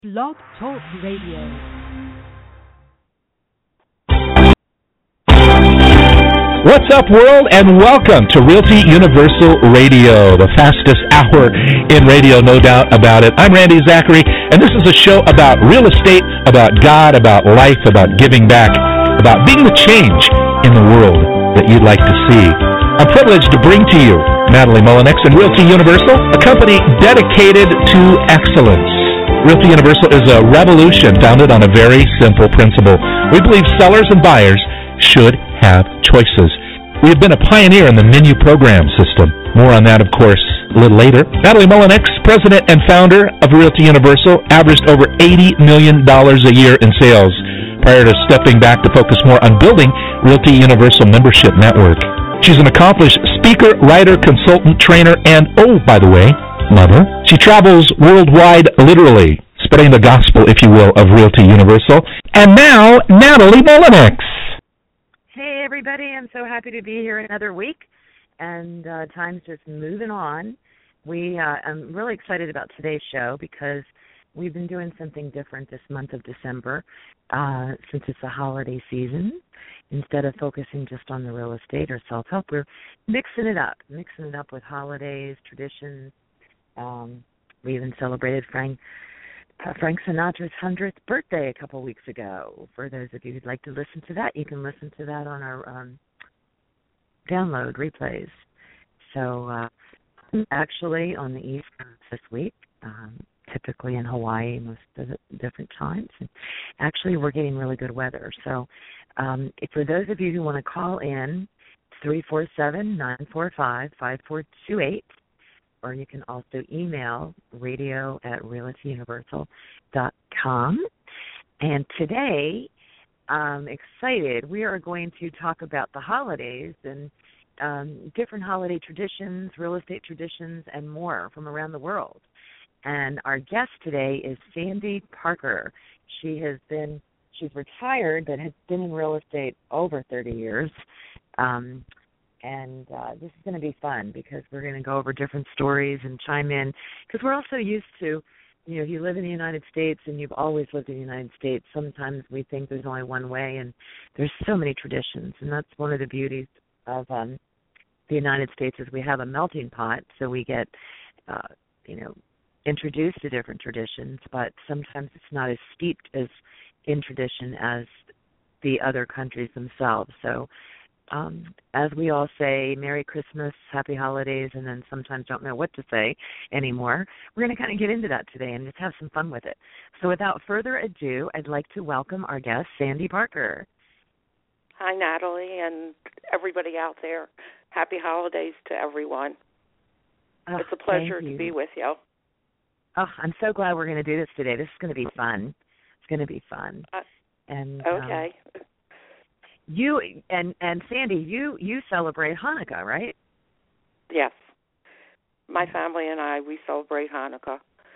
Blog Talk Radio. What's up, world, and welcome to Realty Universal Radio, the fastest hour in radio, no doubt about it. I'm Randy Zachary, and this is a show about real estate, about God, about life, about giving back, about being the change in the world that you'd like to see. I'm privileged to bring to you Natalie Mullinex and Realty Universal, a company dedicated to excellence. Realty Universal is a revolution founded on a very simple principle. We believe sellers and buyers should have choices. We have been a pioneer in the menu program system. More on that, of course, a little later. Natalie Mullinex, president and founder of Realty Universal, averaged over $80 million a year in sales prior to stepping back to focus more on building Realty Universal membership network. She's an accomplished speaker, writer, consultant, trainer, and, oh, by the way, lover. She travels worldwide, literally, spreading the gospel, if you will, of Realty Universal. And now, Natalie Mullinex. Hey, everybody. I'm so happy to be here another week, and time's just moving on. I'm really excited about today's show because we've been doing something different this month of December since it's the holiday season. Instead of focusing just on the real estate or self-help, we're mixing it up with holidays, traditions. We even celebrated Frank Sinatra's 100th birthday a couple weeks ago. For those of you who'd like to listen to that, you can listen to that on our download replays. So I'm actually on the East Coast this week, typically in Hawaii most of the different times. And actually, we're getting really good weather. So for those of you who want to call in, 347-945-5428. Or you can also email radio@realtyuniversal.com. And today, I'm excited. We are going to talk about the holidays and different holiday traditions, real estate traditions, and more from around the world. And our guest today is Sandy Parker. She's retired, but has been in real estate over 30 years. And this is going to be fun because we're going to go over different stories and chime in because we're also used to, if you live in the United States and you've always lived in the United States, sometimes we think there's only one way, and there's so many traditions. And that's one of the beauties of the United States is we have a melting pot, so we get, introduced to different traditions, but sometimes it's not as steeped in tradition as the other countries themselves. So as we all say, Merry Christmas, Happy Holidays, and then sometimes don't know what to say anymore, we're going to kind of get into that today and just have some fun with it. So without further ado, I'd like to welcome our guest, Sandy Parker. Hi, Natalie, and everybody out there. Happy Holidays to everyone. It's a pleasure to be with you. Oh, I'm so glad we're going to do this today. This is going to be fun. It's going to be fun. Okay. You and Sandy, you celebrate Hanukkah, right? Yes. My family and I, we celebrate Hanukkah.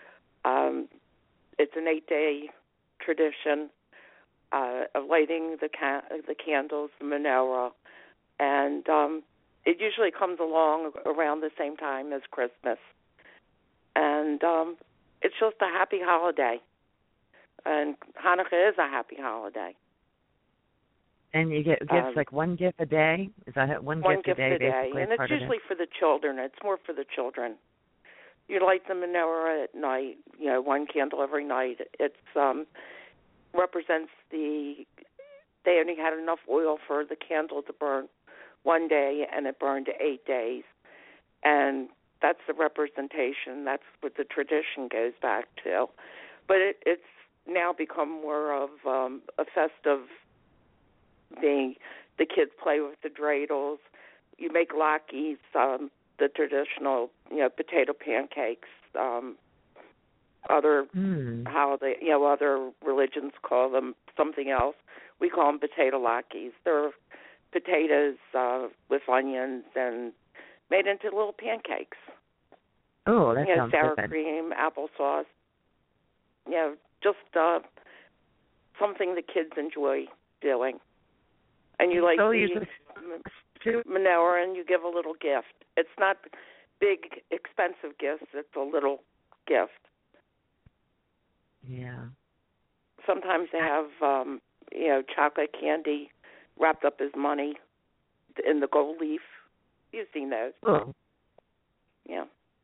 It's an 8-day tradition of lighting the candles, the menorah, and it usually comes along around the same time as Christmas. And it's just a happy holiday. And Hanukkah is a happy holiday. And you get gifts like one gift a day? Is that one gift a day? Basically, and it's usually for the children. It's more for the children. You light the menorah at night, one candle every night. It represents they only had enough oil for the candle to burn one day, and it burned 8 days. And that's the representation. That's what the tradition goes back to. But it's now become more of a festive thing. The kids play with the dreidels. You make latkes, the traditional, potato pancakes. Other holiday, other religions call them something else. We call them potato latkes. They're potatoes with onions and made into little pancakes. Oh, that sounds sour good. cream, applesauce. Just something the kids enjoy doing. And you like the menorah, and you give a little gift. It's not big, expensive gifts. It's a little gift. Yeah. Sometimes they have, chocolate candy wrapped up as money in the gold leaf. You've seen those. Oh. Yeah.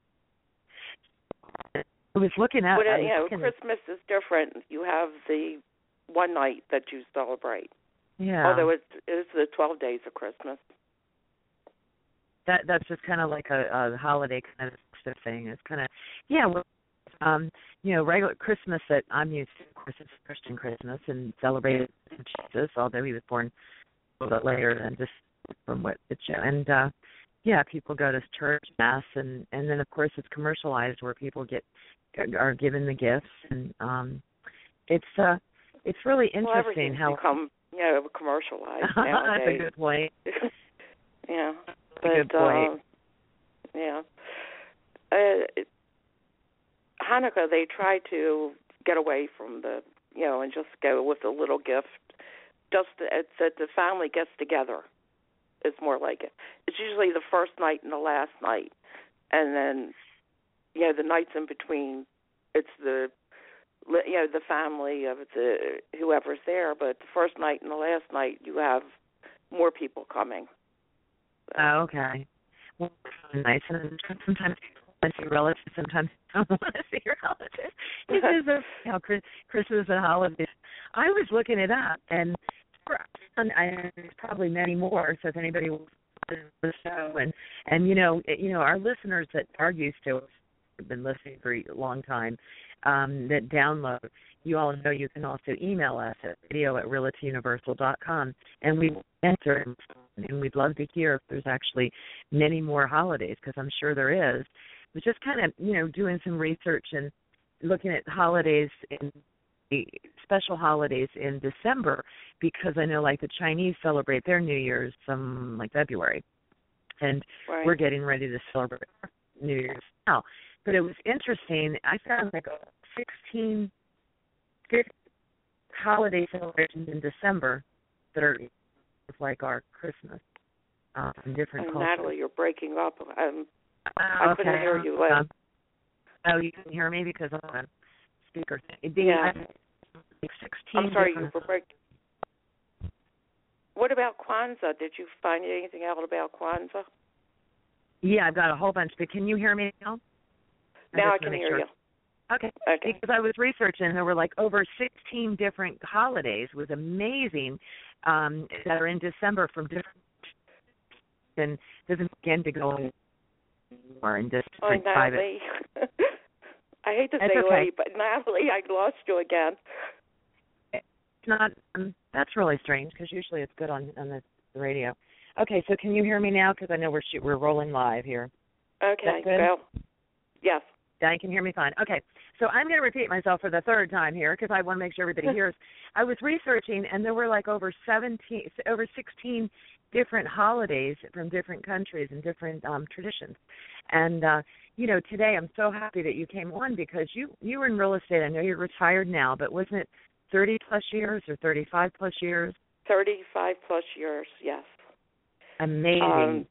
I was looking at... Christmas is different. You have the one night that you celebrate. Yeah. Although it's the 12 days of Christmas. That's just kind of like a holiday kind of thing. It's kind of, regular Christmas that I'm used to, of course, it's Christian Christmas and celebrated Jesus, although he was born a little bit later than just from what it shows. And, people go to church, mass, and then, of course, it's commercialized where people are given the gifts. And it's really interesting how... become, commercialized nowadays. That's a good point. Yeah. That's a good point. Hanukkah, they try to get away from the, and just go with a little gift. It's that the family gets together. It's more like it. It's usually the first night and the last night. And then, the nights in between, it's the family of whoever's there. But the first night and the last night, you have more people coming. Oh, okay. Well, nice. And sometimes people want to see relatives, sometimes don't want to see your relatives because of Christmas and holidays. I was looking it up, and there's probably many more. So if anybody wants to listen to the show, and our listeners that are used to it, have been listening for a long time, that download. You all know you can also email us at radio@realtyuniversal.com, and we will answer. And we'd love to hear if there's actually many more holidays, because I'm sure there is. But just kind of, doing some research and looking at holidays, special holidays in December, because I know, like, the Chinese celebrate their New Year's like February. And we're getting ready to celebrate New Year's now. But it was interesting. I found like 16 holiday celebrations in December that are like our Christmas in different cultures. Natalie, you're breaking up. I couldn't hear you. You can hear me because I'm on speaker. Yeah. Like 16 I'm sorry, you were breaking. What about Kwanzaa? Did you find anything out about Kwanzaa? Yeah, I've got a whole bunch. But can you hear me now? Now I can hear you. Okay. Because I was researching, there were like over 16 different holidays. It was amazing that are in December from different, and doesn't begin to go more in different private. Natalie. I hate to say it, but Natalie, I lost you again. It's not. That's really strange because usually it's good on the radio. Okay, so can you hear me now? Because I know we're rolling live here. Okay. Well, yes. Yeah, you can hear me fine. Okay, so I'm going to repeat myself for the third time here because I want to make sure everybody hears. I was researching, and there were like over 16 different holidays from different countries and different traditions. And, today I'm so happy that you came on because you were in real estate. I know you're retired now, but wasn't it 30-plus years or 35-plus years? 35-plus years, yes. Amazing.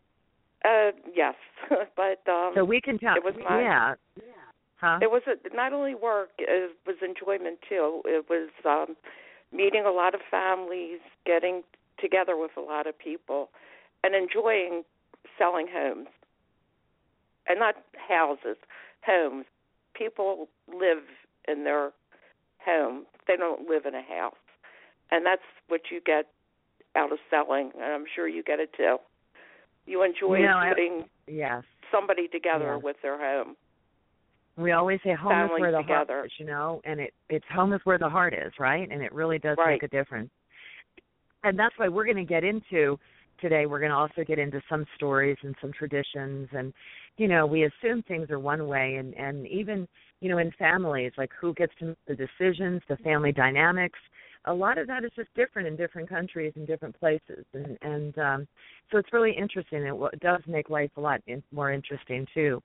Yes, but so we can tell. It was Huh? It was not only work; it was enjoyment too. It was meeting a lot of families, getting together with a lot of people, and enjoying selling homes, and not houses, homes. People live in their home; they don't live in a house, and that's what you get out of selling. And I'm sure you get it too. You enjoy putting somebody together with their home. We always say home Families is where the together. heart is, and it's home is where the heart is, right? And it really does make a difference. And that's why we're going to get into today. We're going to also get into some stories and some traditions. And, we assume things are one way. And even, in families, like who gets to make the decisions, the family dynamics, a lot of that is just different in different countries and different places. And so it's really interesting. It does make life a lot more interesting, too.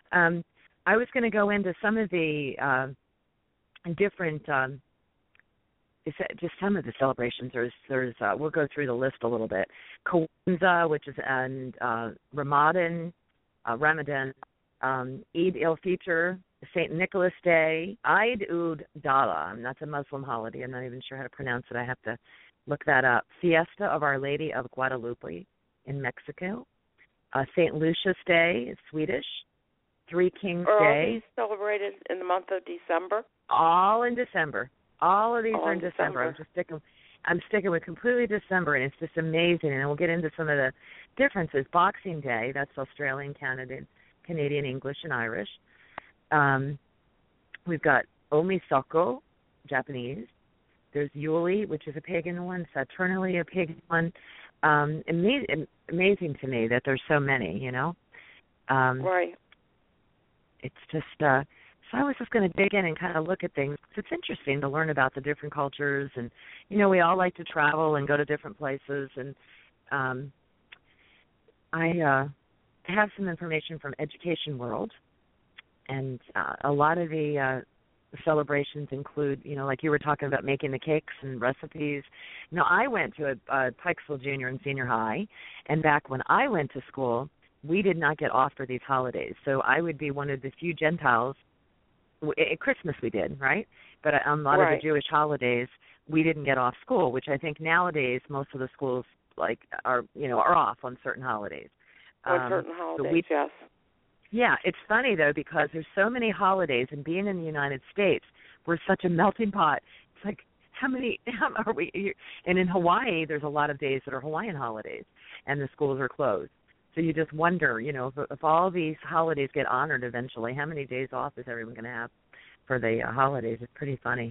I was going to go into some of the different, just some of the celebrations. There's we'll go through the list a little bit. Kwanzaa, which is Ramadan, Eid al-Fitr, St. Nicholas Day, Eid ud-Dala. That's a Muslim holiday. I'm not even sure how to pronounce it. I have to look that up. Fiesta of Our Lady of Guadalupe in Mexico. St. Lucia's Day is Swedish. Three Kings Are Day. all these celebrated in the month of December? All in December. All of these are in December. I'm sticking with completely December, and it's just amazing. And we'll get into some of the differences. Boxing Day, that's Australian, Canadian, English, and Irish. We've got Omisoko, Japanese. There's Yuli, which is a pagan one. Saturnally, a pagan one. Amazing to me that there's so many, you know. Right. It's just, so I was just going to dig in and kind of look at things. It's interesting to learn about the different cultures. And, you know, we all like to travel and go to different places. And I have some information from Education World. And a lot of the celebrations include, you know, like you were talking about making the cakes and recipes. You know, I went to a Pikesville Junior and Senior High, and back when I went to school, we did not get off for these holidays. So I would be one of the few Gentiles. At Christmas we did, right? But on a lot of the Jewish holidays, we didn't get off school, which I think nowadays most of the schools are off on certain holidays. On certain holidays, yes. Yeah, it's funny, though, because there's so many holidays, and being in the United States, we're such a melting pot. It's like, how are we? And in Hawaii, there's a lot of days that are Hawaiian holidays, and the schools are closed. So you just wonder, you know, if all these holidays get honored eventually, how many days off is everyone going to have for the holidays? It's pretty funny.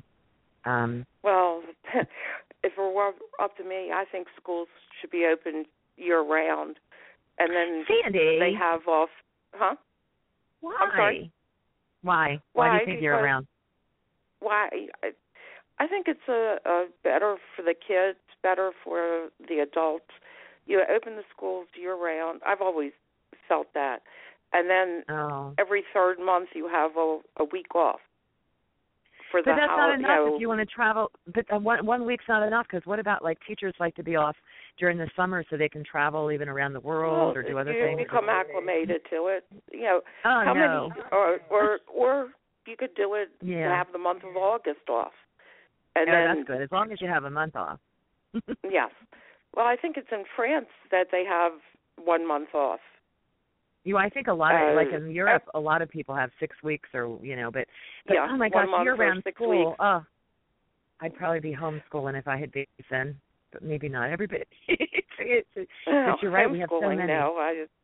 Well, if it were up to me, I think schools should be open year-round, and then Sandy, they have off. Huh? Why? I'm sorry? Why? Why do you think year-round? Why? I think it's a better for the kids, better for the adults. You open the schools year-round. I've always felt that. And then every third month you have a week off. But that's not enough if you want to travel. But 1 week's not enough, because what about, like, teachers like to be off during the summer so they can travel even around the world or do other things? You become acclimated to it. You know, many, or you could do it and have the month of August off. And then, that's good, as long as you have a month off. Yes. Well, I think it's in France that they have 1 month off. I think a lot of, like in Europe, a lot of people have 6 weeks or, you know, but oh my gosh, year-round school, weeks. I'd probably be homeschooling if I had babies then, but maybe not everybody. But you're right, we have so many. Now,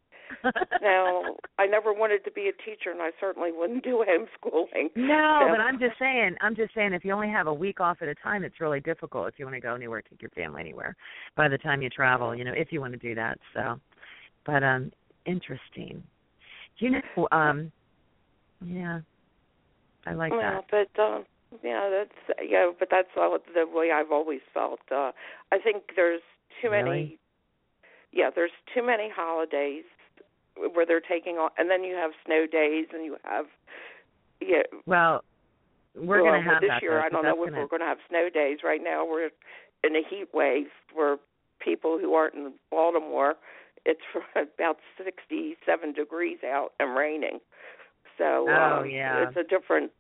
I never wanted to be a teacher, and I certainly wouldn't do homeschooling. No, but I'm just saying, if you only have a week off at a time, it's really difficult if you want to go anywhere, take your family anywhere by the time you travel, you know, if you want to do that. So, but interesting. You know, yeah, I like that. But but that's the way I've always felt. I think there's too many. Really? Yeah, there's too many holidays where they're taking on, and then you have snow days, and you have Well, we're going to have this that year. though, I don't know if we're going to have snow days. Right now, we're in a heat wave where people who aren't in Baltimore, it's about 67 degrees out and raining. So it's a different.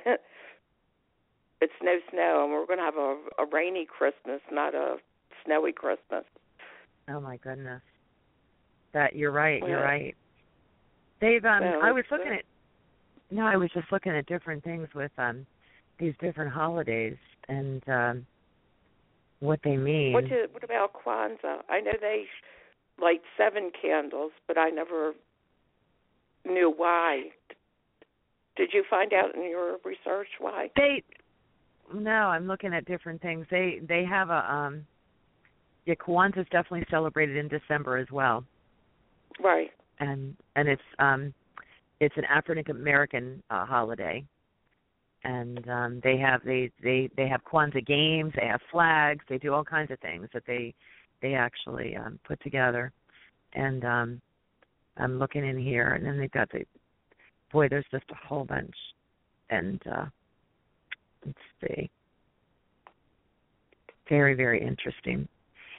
It's no snow, and we're going to have a rainy Christmas, not a snowy Christmas. Oh my goodness! You're right. Yeah. You're right. Dave, I was looking at. No, I was just looking at different things with these different holidays and what they mean. What about Kwanzaa? I know they light 7 candles, but I never knew why. Did you find out in your research why? No, I'm looking at different things. They have a Kwanzaa is definitely celebrated in December as well. Right. And it's an African American holiday. And they have Kwanzaa games, they have flags, they do all kinds of things that they actually put together. And I'm looking in here, and then they've got there's just a whole bunch. And let's see. Very, very interesting.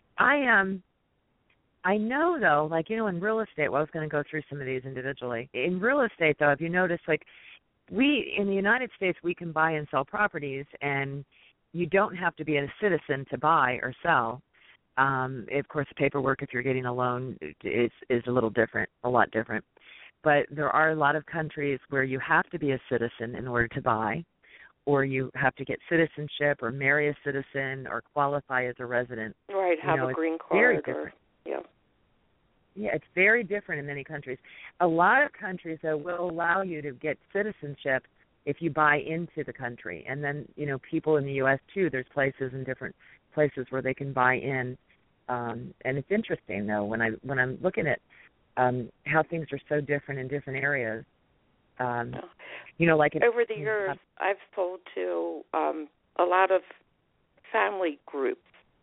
I know, though, like, you know, in real estate, I was going to go through some of these individually. In real estate, though, if you notice, like, we in the United States, we can buy and sell properties, and you don't have to be a citizen to buy or sell. Of course, the paperwork, if you're getting a loan, is a little different, a lot different. But there are a lot of countries where you have to be a citizen in order to buy, or you have to get citizenship or marry a citizen or qualify as a resident. Right, have a green card. Very different. Yeah, it's very different in many countries. A lot of countries, though, will allow you to get citizenship if you buy into the country. And then, people in the U.S., too, there's places in different places where they can buy in. And it's interesting, though, when I'm looking at how things are so different in different areas. Like over the years, I've sold to a lot of family groups.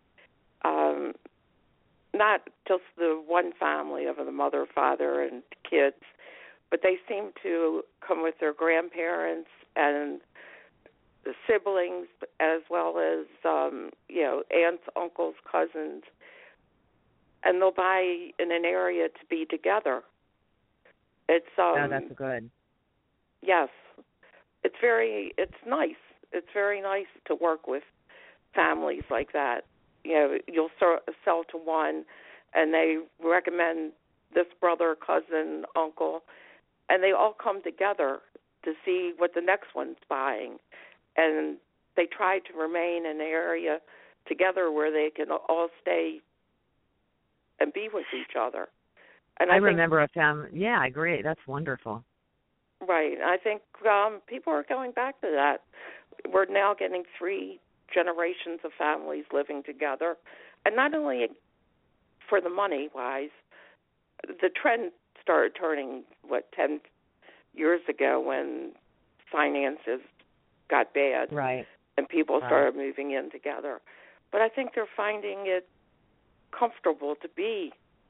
Not just the one family of the mother, father, and kids, but they seem to come with their grandparents and the siblings, as well as aunts, uncles, cousins, and they'll buy in an area to be together. It's that's good. Yes, it's nice. It's very nice to work with families like that. You'll sell to one, and they recommend this brother, cousin, uncle, and they all come together to see what the next one's buying. And they try to remain in an area together where they can all stay and be with each other. And I remember a family. Yeah, I agree. That's wonderful. Right. I think people are going back to that. We're now getting 3 generations of families living together, and not only for the money-wise. The trend started turning 10 years ago when finances got bad, right? And people started moving in together. But I think they're finding it comfortable to be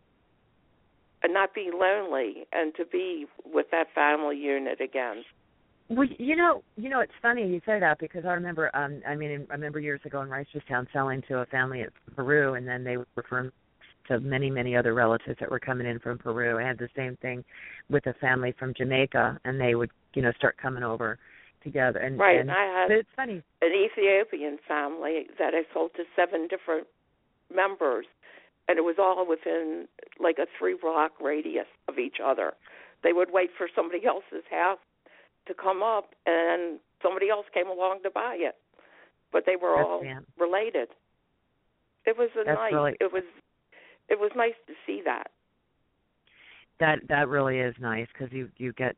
and not be lonely, and to be with that family unit again. Well, it's funny you say that, because I remember, I remember years ago in Reisterstown selling to a family in Peru, and then they were referring to many, many other relatives that were coming in from Peru. I had the same thing with a family from Jamaica, and they would, start coming over together. And, right, and I had it's funny. An Ethiopian family that I sold to 7 different members, and it was all within like a 3-block radius of each other. They would wait for somebody else's house to come up, and somebody else came along to buy it, but they were all related. It was it was nice to see that. That really is nice, because you get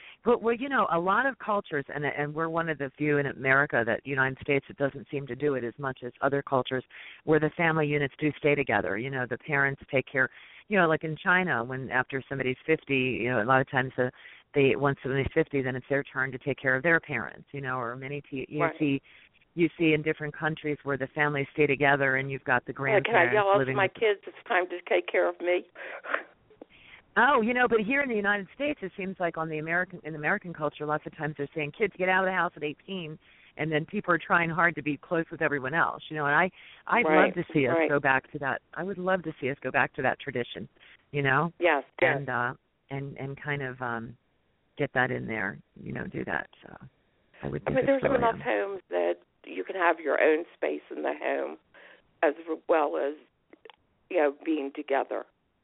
a lot of cultures, and we're one of the few in America, that United States, that doesn't seem to do it as much as other cultures, where the family units do stay together. The parents take care. Like in China, when after somebody's 50, a lot of times once somebody's 50, then it's their turn to take care of their parents, or many you see in different countries where the families stay together, and you've got the grandparents. Can I yell out living to my kids, it's time to take care of me? Oh, but here in the United States, it seems like in American culture, lots of times they're saying kids get out of the house at 18, and then people are trying hard to be close with everyone else. And I'd love to see us go back to that. I would love to see us go back to that tradition. Yes. And kind of get that in there. Do that. So I would. There's enough homes that you can have your own space in the home, as well as being together.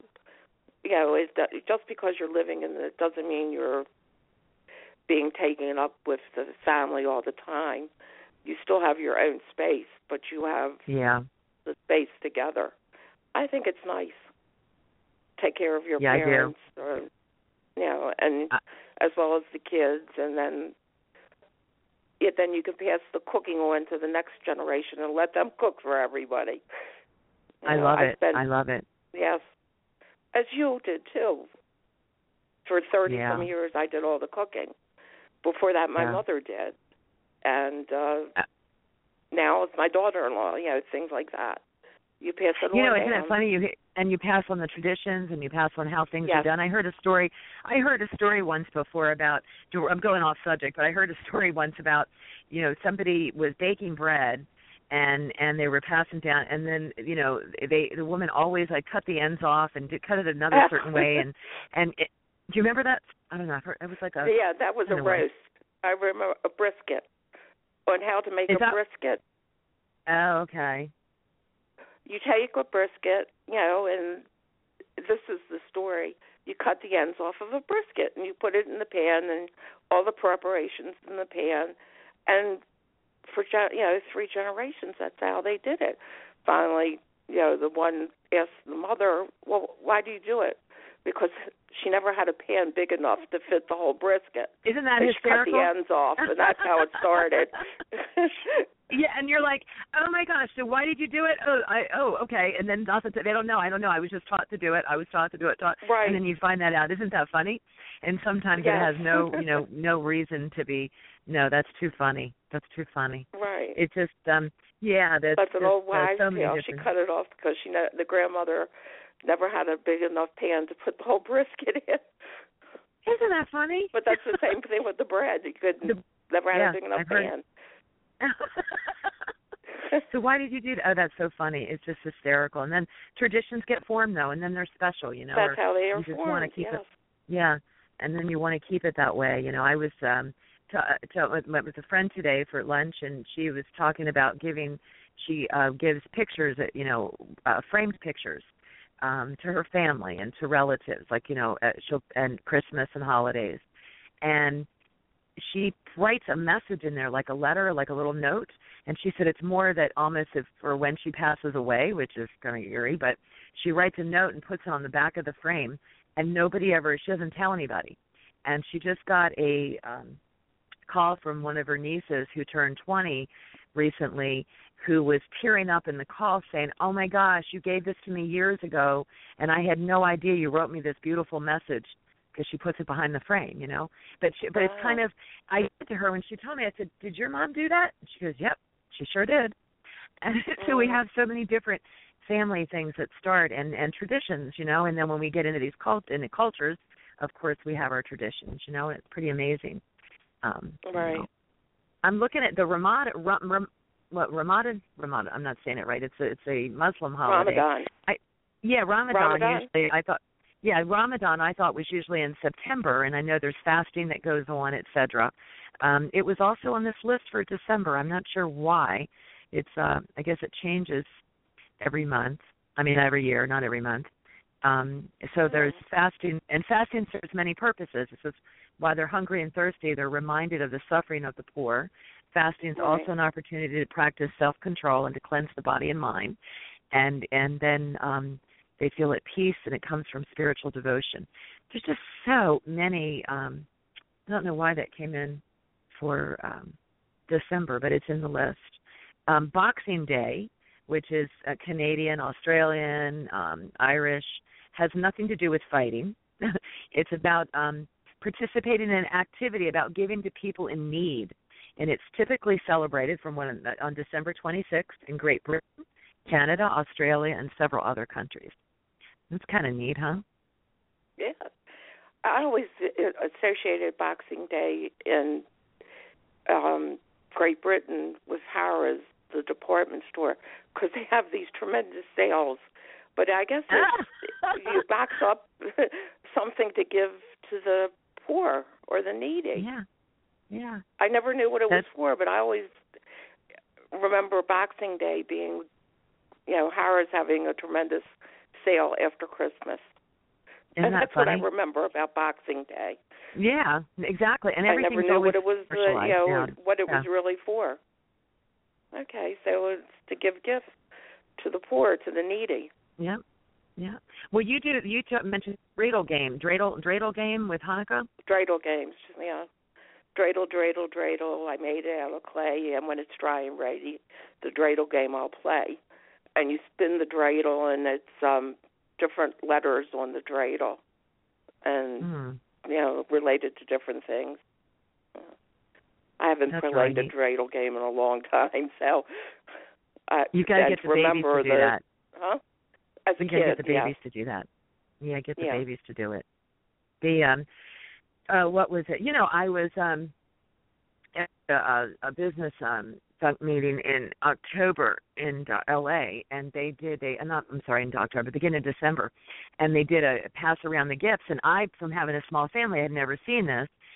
Just because you're living in it doesn't mean you're being taken up with the family all the time. You still have your own space, but you have the space together. I think it's nice. Take care of your parents, and as well as the kids, and then you can pass the cooking on to the next generation and let them cook for everybody. I love it. Yes. As you did, too. For 30-some years, I did all the cooking. Before that, my mother did. And now it's my daughter-in-law, things like that. You pass it on isn't it funny? You pass on the traditions, and you pass on how things are done. I heard a story once before about, I'm going off subject, but I heard a story once about, somebody was baking bread, and they were passing down, and then the woman always cut the ends off and cut it another certain way, and do you remember that? I don't know. It was like that was a roast. I remember a brisket, on how to make brisket. Oh, okay. You take a brisket, and this is the story. You cut the ends off of a brisket, and you put it in the pan, and all the preparations in the pan. And for 3 generations, that's how they did it. Finally, the one asked the mother, well, why do you do it? Because she never had a pan big enough to fit the whole brisket. Isn't that She cut hysterical? the ends off, and that's how it started. Yeah, and you're like, oh my gosh, so why did you do it? Okay. And then they don't know. I don't know. I was just taught to do it. Right. And then you find that out. Isn't that funny? And sometimes it has no, no reason to be. No, that's too funny. That's too funny. Right. It's just, yeah. That's an old wives' so tale. She cut it off because the grandmother never had a big enough pan to put the whole brisket in. Isn't that funny? But that's the same thing with the bread. You never had a big enough pan. So why did you do that? Oh, that's so funny. It's just hysterical. And then traditions get formed, though, and then they're special, That's how they are you just formed, want to keep it. Yeah, and then you want to keep it that way. I was met with a friend today for lunch, and she was talking about she gives pictures, framed pictures to her family and to relatives, like, and Christmas and holidays. And she writes a message in there, like a letter, like a little note, and she said it's more that almost for when she passes away, which is kind of eerie, but she writes a note and puts it on the back of the frame, and she doesn't tell anybody. And she just got a call from one of her nieces who turned 20 recently, who was tearing up in the call saying, oh my gosh, you gave this to me years ago, and I had no idea you wrote me this beautiful message. Because she puts it behind the frame, But it's kind of, I said to her when she told me, I said, did your mom do that? And she goes, yep, she sure did. And so we have so many different family things that start and traditions, and then when we get into these cultures, of course, we have our traditions, it's pretty amazing. Right. I'm looking at the Ramadan, I'm not saying it right. It's a Muslim holiday. Ramadan. Ramadan. Usually, I thought. Yeah, Ramadan I thought was usually in September, and I know there's fasting that goes on, etc. It was also on this list for December. I'm not sure why. It's I guess it changes every month. Every year, not every month. So there's fasting, and fasting serves many purposes. It says while they're hungry and thirsty, they're reminded of the suffering of the poor. Fasting is also an opportunity to practice self-control and to cleanse the body and mind, and then they feel at peace, and it comes from spiritual devotion. There's just so many. I don't know why that came in for December, but it's in the list. Boxing Day, which is Canadian, Australian, Irish, has nothing to do with fighting. It's about participating in an activity about giving to people in need, and it's typically celebrated on December 26th in Great Britain, Canada, Australia, and several other countries. It's kind of neat, huh? Yeah. I always associated Boxing Day in Great Britain with Harrods, the department store, because they have these tremendous sales. But I guess you box up something to give to the poor or the needy. Yeah. I never knew what it was for, but I always remember Boxing Day being, Harrods having a tremendous sale after Christmas. Isn't and that that's funny? What I remember about Boxing Day. Yeah, exactly. And I never knew what it was, what it was really for. Okay, so it's to give gifts to the poor, to the needy. Yeah. Well, you mentioned dreidel game with Hanukkah? Dreidel games, yeah. Dreidel. I made it out of clay, and when it's dry and ready, the dreidel game I'll play. And you spin the dreidel, and it's different letters on the dreidel, and related to different things. I haven't played a dreidel game in a long time, so you got to get the babies to do that. Huh? As a you kid, get the babies to do that. Yeah, get the babies to do it. What was it? I was at a business meeting in October in L.A., and they did in October, beginning of December, and they did a pass around the gifts, and I, from having a small family, had never seen this,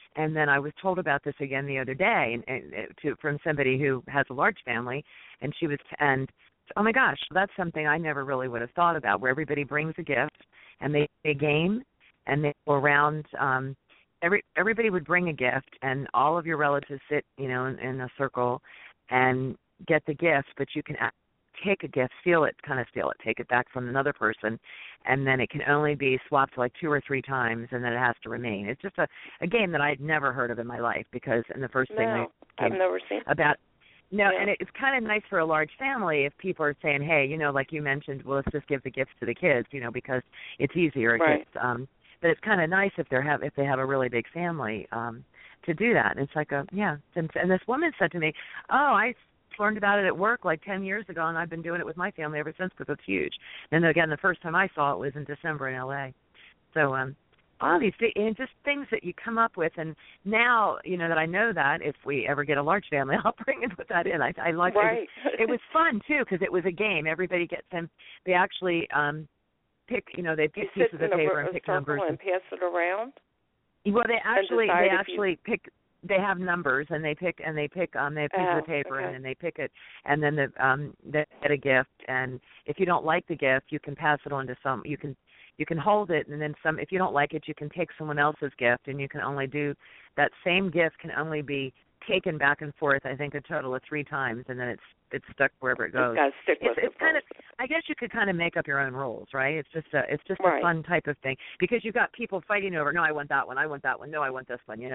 And then I was told about this again the other day, from somebody who has a large family, and oh my gosh, that's something I never really would have thought about, where everybody brings a gift and they game and they go around. Everybody would bring a gift, and all of your relatives sit, in a circle and get the gift, but you can take a gift, steal it, take it back from another person, and then it can only be swapped like 2 or 3 times, and then it has to remain. It's just a game that I had never heard of in my life, because in the first thing I've never seen about. No, yeah. And it's kind of nice for a large family if people are saying, hey, like you mentioned, well, let's just give the gifts to the kids, because it's easier. Right. But it's kind of nice if they have a really big family to do that. And it's like and this woman said to me, I learned about it at work like 10 years ago, and I've been doing it with my family ever since because it's huge. And again, the first time I saw it was in December in L.A. So all these just things that you come up with, and now that I know that if we ever get a large family, I'll bring and put that in. I like right. It was fun too because it was a game. Everybody gets them. They actually pick. They pick pieces of paper and pick numbers and pass it around. Well, they actually pick. They have numbers, and they pick they have pieces of paper, okay. and then they pick it, and then they get a gift. And if you don't like the gift, you can pass it on to some. You can hold it, and then some. If you don't like it, you can take someone else's gift, and you can only do that same gift can only be taken back and forth. I think a total of 3 times, and then it's stuck wherever it goes. It's got to stick with it's kind of. I guess you could kind of make up your own rules, right? It's just right. a fun type of thing because you've got people fighting over. No, I want that one. I want that one. No, I want this one.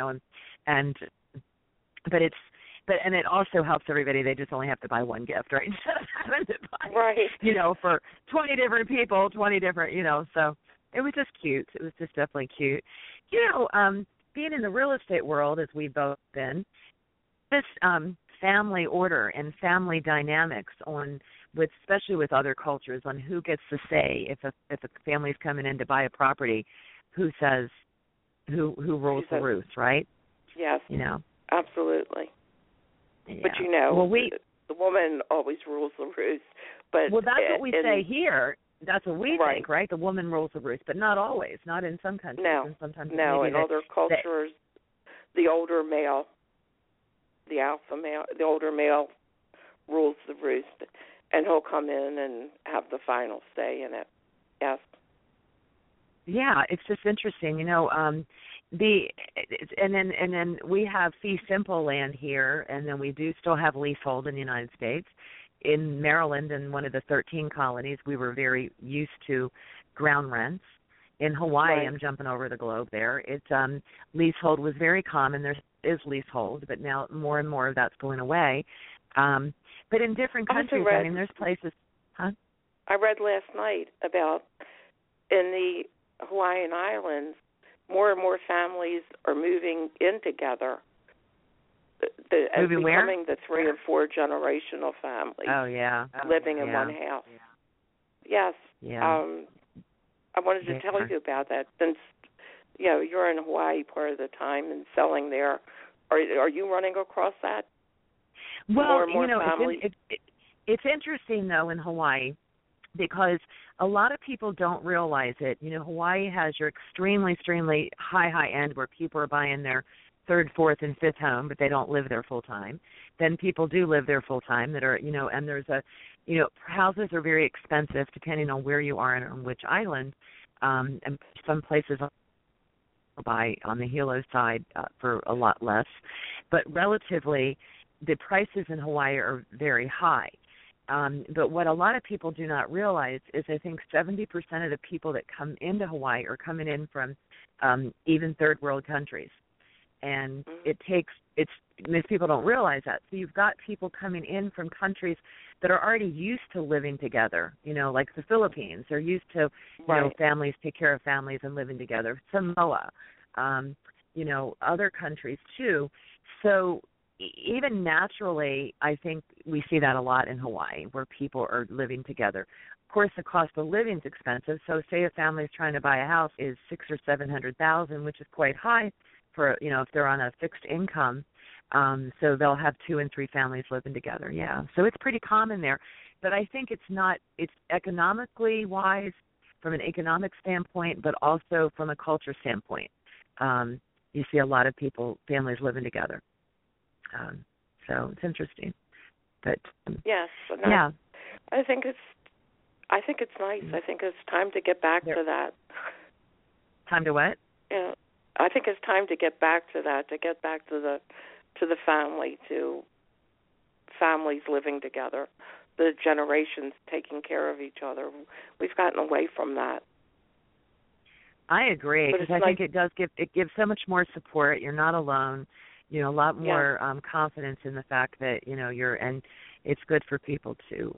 But it also helps everybody. They just only have to buy one gift, right? Instead of having to buy, right. For 20 different people, 20 different, So it was just cute. It was just definitely cute. Being in the real estate world, as we've both been, this family order and family dynamics especially with other cultures, on who gets to say if a family's coming in to buy a property, who rules the roost, right? Yes. Absolutely. Yeah. But the woman always rules the roost. But that's what we say here. That's what we right. think, right? The woman rules the roost, but not always. Not in some countries. No. And sometimes in other cultures, the older male, the alpha male, the older male rules the roost, and he'll come in and have the final say in it. Yes. Yeah, it's just interesting, and then we have fee simple land here, and then we do still have leasehold in the United States. In Maryland, in one of the 13 colonies, we were very used to ground rents. In Hawaii, right. I'm jumping over the globe there. It's leasehold was very common. There is leasehold, but now more and more of that's going away. But in different countries, there's places. Huh? I read last night about in the Hawaiian Islands, more and more families are moving in together. Moving where? Becoming the 3 and 4 generational families. Oh yeah. Living in one house. Yeah. Yes. Yeah. I wanted to tell you about that since you're in Hawaii part of the time and selling there. Are you running across that? Well, more and more families? It's interesting though in Hawaii because a lot of people don't realize it. Hawaii has your extremely, extremely high end where people are buying their 3rd, 4th, and 5th home, but they don't live there full time. Then people do live there full time that are, and there's houses are very expensive depending on where you are and on which island. And some places buy on the Hilo side for a lot less. But relatively, the prices in Hawaii are very high. But what a lot of people do not realize is I think 70% of the people that come into Hawaii are coming in from even 3rd world countries. And most people don't realize that. So you've got people coming in from countries that are already used to living together, like the Philippines. They're used to, families take care of families and living together. Samoa, other countries too. So even naturally, I think we see that a lot in Hawaii where people are living together. Of course, the cost of living is expensive. So say a family is trying to buy a house is $600,000 or $700,000, which is quite high for, if they're on a fixed income. So they'll have 2 and 3 families living together. Yeah. So it's pretty common there. But I think it's economically wise from an economic standpoint, but also from a culture standpoint. you see a lot of families living together. So it's interesting. But yes, yeah, I think it's nice. I think it's time to get back to that. Time to what? Yeah, I think it's time to get back to that. To get back to the family, to families living together, the generations taking care of each other. We've gotten away from that. I agree, because I think it gives so much more support. You're not alone. A lot more confidence in the fact that and it's good for people to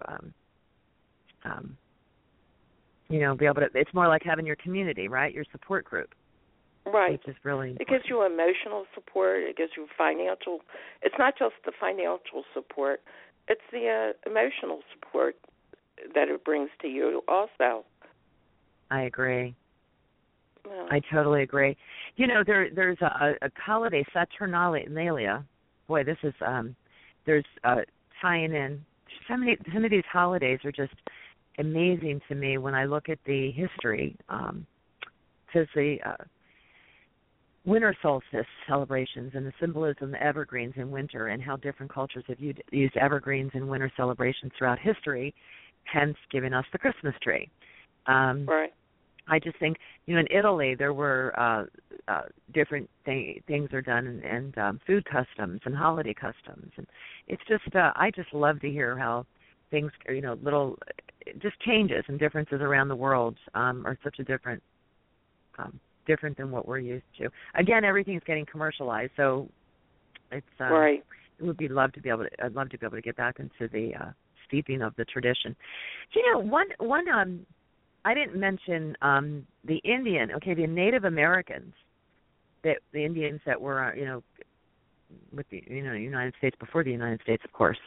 be able to. It's more like having your community, right? Your support group, right? Which is really important. It gives you emotional support. It gives you financial. It's not just the financial support; it's the emotional support that it brings to you also. I agree. Yeah. I totally agree. There's a holiday, Saturnalia. Boy, this is there's tying in. Some of these holidays are just amazing to me when I look at the history. Because the winter solstice celebrations and the symbolism of evergreens in winter, and how different cultures have used evergreens in winter celebrations throughout history, hence giving us the Christmas tree. Right. I just think, in Italy there were different things are done, and food customs and holiday customs, and it's just I just love to hear how things, little just changes and differences around the world are such a different than what we're used to. Again, everything's getting commercialized, so it's right. I'd love to be able to get back into the steeping of the tradition. One I didn't mention the the Native Americans, the Indians that were, with the United States, before the United States, of course.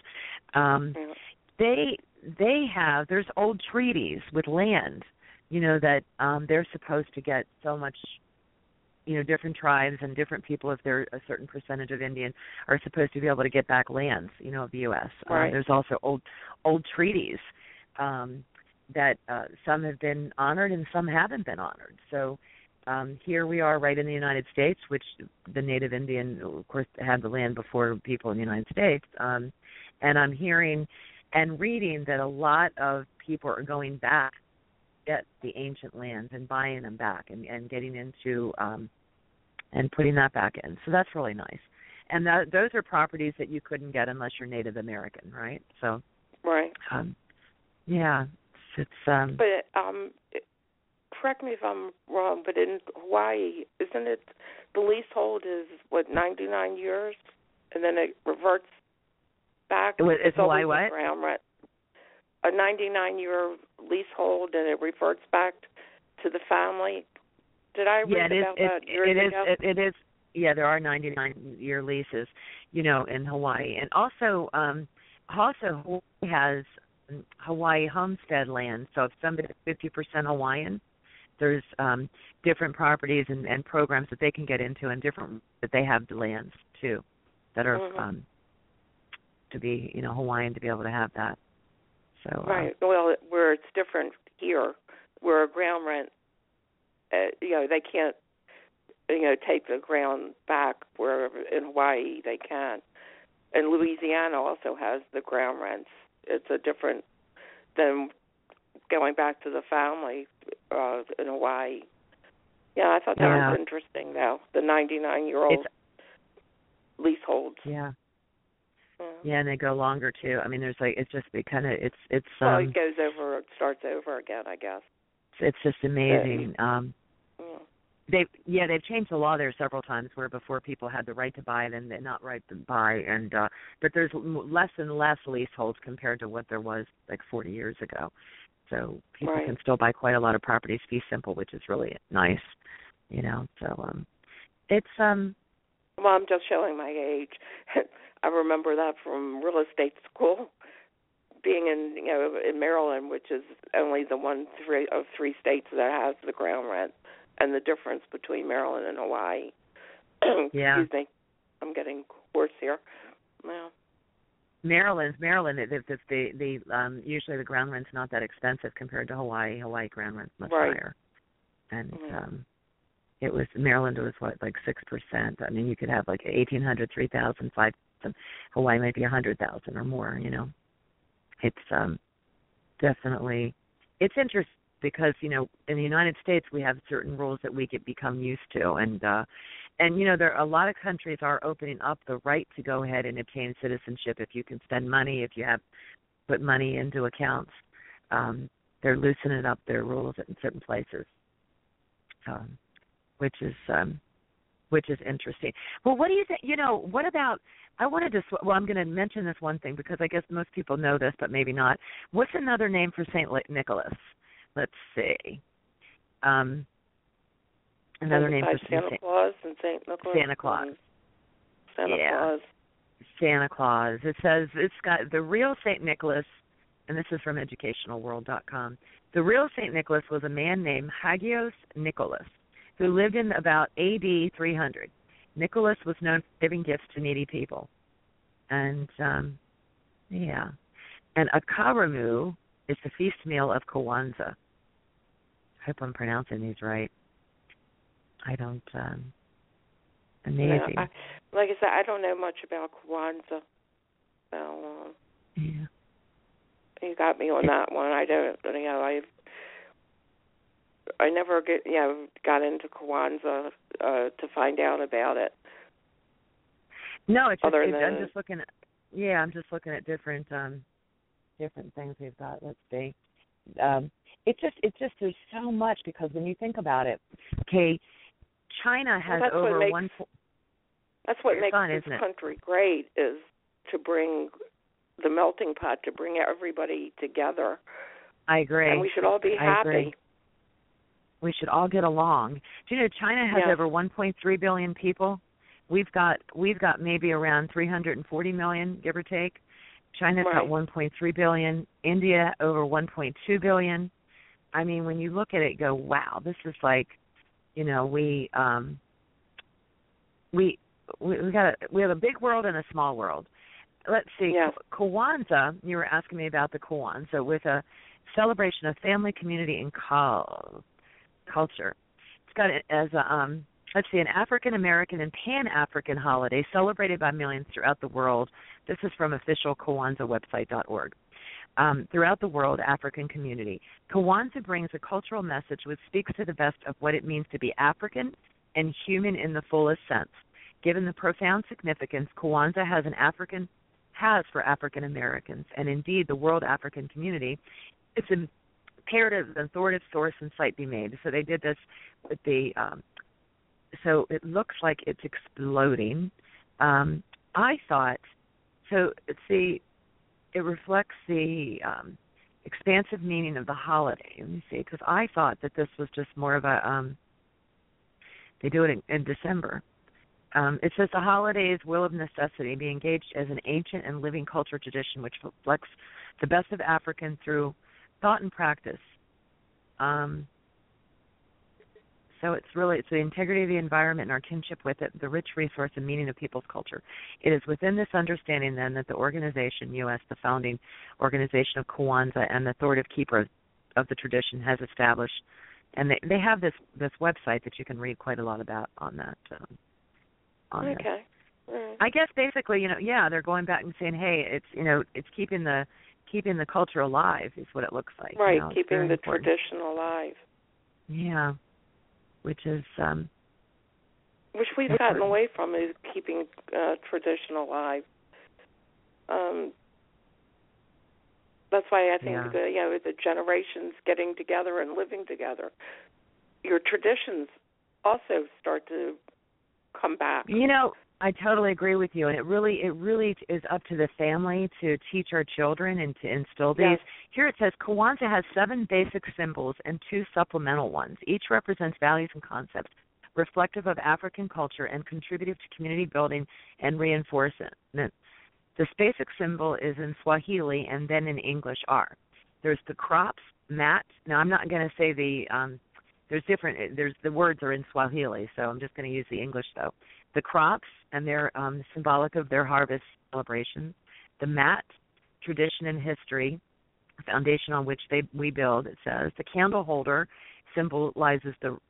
They have, there's old treaties with land, that they're supposed to get so much. Different tribes and different people, if they're a certain percentage of Indian, are supposed to be able to get back lands, of the U.S. Right. There's also old treaties. That some have been honored and some haven't been honored. So here we are right in the United States, which the Native Indian, of course, had the land before people in the United States. And I'm hearing and reading that a lot of people are going back at the ancient lands and buying them back and getting into and putting that back in. So that's really nice. And those are properties that you couldn't get unless you're Native American, right? So right. Yeah. It's But correct me if I'm wrong, but in Hawaii, isn't it the leasehold is 99 years, and then it reverts back? Is Hawaii what? Ground rent. A 99-year leasehold, and it reverts back to the family. Did I read about that years ago? It is. Yeah, there are 99-year leases, in Hawaii, and also Hawaii has Hawaii homestead land. So if somebody's 50% Hawaiian, there's different properties and programs that they can get into, and different that they have the lands too that are to be Hawaiian, to be able to have that. So right. Well, where it's different here, where a ground rent, they can't take the ground back. Where in Hawaii they can, and Louisiana also has the ground rents. It's a different than going back to the family in Hawaii. Yeah, I thought that was interesting, though, the 99-year-old leaseholds. Yeah. Yeah, and they go longer, too. I mean, there's it's just it well, it goes over, it starts over again, I guess. It's just amazing. They've changed the law there several times, where before people had the right to buy it and not right to buy, and but there's less and less leaseholds compared to what there was like 40 years ago. So people can still buy quite a lot of properties fee simple, which is really nice, So it's Well, I'm just showing my age. I remember that from real estate school, being in Maryland, which is only the one of three states that has the ground rent. And the difference between Maryland and Hawaii. Yeah. Excuse me. I'm getting hoarse here. Well, Maryland. The usually the ground rent's not that expensive compared to Hawaii. Hawaii ground rent's much higher. And Maryland was what, like 6%. I mean, you could have like 1,800, 3,000, 5,000. Hawaii might be 100,000 or more. It's definitely, it's interesting because in the United States we have certain rules that we get become used to, and there are a lot of countries are opening up the right to go ahead and obtain citizenship if you can spend money, if you have put money into accounts. They're loosening up their rules in certain places, which is interesting. Well, what do you think? What about? I wanted to. Well, I'm going to mention this one thing because I guess most people know this, but maybe not. What's another name for Saint Nicholas? Let's see. Another name for Santa Claus and Saint Nicholas. Santa Claus. Claus. Santa Claus. It says it's got the real Saint Nicholas, and this is from educationalworld.com. The real Saint Nicholas was a man named Hagios Nicholas, who lived in about A.D. 300. Nicholas was known for giving gifts to needy people. And, And a karamu is the feast meal of Kwanzaa. I hope I'm pronouncing these right. I don't, amazing. Yeah, like I said, I don't know much about Kwanzaa. So, yeah. You got me on that one. I don't, I never got into Kwanzaa to find out about it. No, it's just, I'm just looking at different things we've got. Let's see. It's just there's so much because when you think about it, okay, China has over one. That's what makes fun, this country great is to bring the melting pot, to bring everybody together. I agree. And we should all be happy. Agree. We should all get along. Do you know China has over 1.3 billion people? We've got maybe around 340 million, give or take. China's got 1.3 billion. India over 1.2 billion. I mean, when you look at it, you go, wow, this is like, we have a big world and a small world. Let's see. Yes. Kwanzaa, you were asking me about the Kwanzaa, with a celebration of family, community, and culture. It's got it as an African American and Pan-African holiday celebrated by millions throughout the world. This is from official KwanzaaWebsite.org. Throughout the world, African community. Kwanzaa brings a cultural message which speaks to the best of what it means to be African and human in the fullest sense. Given the profound significance Kwanzaa has for African Americans, and indeed the world African community, it's imperative an authoritative source and site be made. So they did this with the, so it looks like it's exploding. I thought, so see, it reflects the expansive meaning of the holiday. Let me see, because I thought that this was just more of a, they do it in December. It says the holiday is will of necessity, be engaged as an ancient and living culture tradition which reflects the best of African through thought and practice. So it's the integrity of the environment and our kinship with it, the rich resource and meaning of people's culture. It is within this understanding, then, that the organization, U.S., the founding organization of Kwanzaa and the authoritative keeper of the tradition, has established. And they have this website that you can read quite a lot about on that. Okay. Right. I guess basically, they're going back and saying, hey, it's keeping the culture alive is what it looks like. Right, keeping the tradition alive. Yeah, which is which we've gotten away from is keeping tradition alive. That's why I think the generations getting together and living together, your traditions also start to come back. I totally agree with you, and it really is up to the family to teach our children and to instill these. Yes. Here it says Kwanzaa has 7 basic symbols and 2 supplemental ones. Each represents values and concepts reflective of African culture and contributive to community building and reinforcement. This basic symbol is in Swahili and then in English are. There's the crops, mat. Now I'm not going to say the the words are in Swahili, so I'm just going to use the English though. The crops, and they're symbolic of their harvest celebrations. The mat, tradition and history, foundation on which we build, it says. The candle holder symbolizes the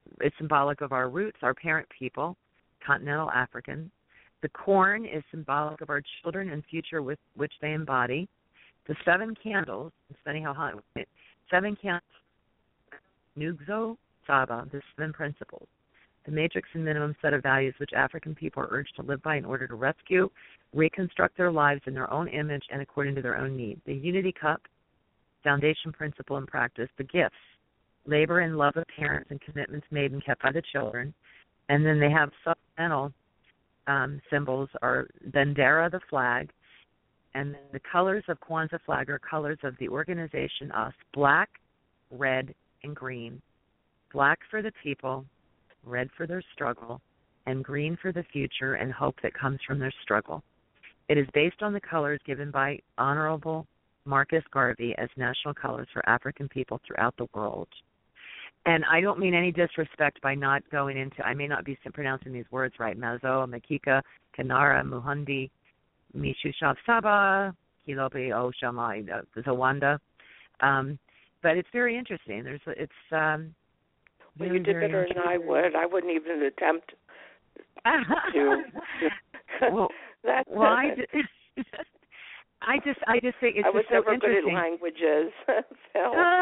it's symbolic of our roots, our parent people, continental African. The corn is symbolic of our children and future with which they embody. The 7 candles, it's funny how hot, 7 candles, Nugzo Saba, the 7 principles, the matrix and minimum set of values which African people are urged to live by in order to rescue, reconstruct their lives in their own image and according to their own needs. The unity cup, foundation principle and practice, the gifts, labor and love of parents and commitments made and kept by the children. And then they have supplemental symbols are Bendera, the flag, and then the colors of Kwanzaa flag are colors of the organization US, black, red, and green. Black for the people, red for their struggle, and green for the future and hope that comes from their struggle. It is based on the colors given by Honorable Marcus Garvey as national colors for African people throughout the world. And I don't mean any disrespect by not going into, I may not be pronouncing these words right, Mazo, Makika, Kanara, Muhundi, Mishushab Saba, Kilopi, Oshamai, Zawanda. But it's very interesting. It's well, you did better than I would. I wouldn't even attempt to. I just think it's I was just so never good interesting. at languages. So.